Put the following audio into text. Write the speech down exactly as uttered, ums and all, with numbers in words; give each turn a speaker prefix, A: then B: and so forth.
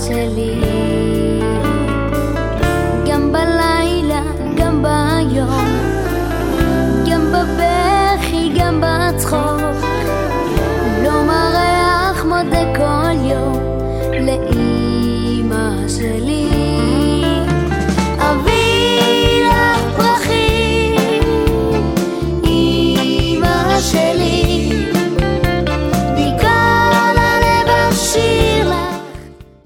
A: שלי, גם בלילה, גם ביום, גם בבכי, גם בצחוק, לא מריח מודה כל יום לאמא שלי.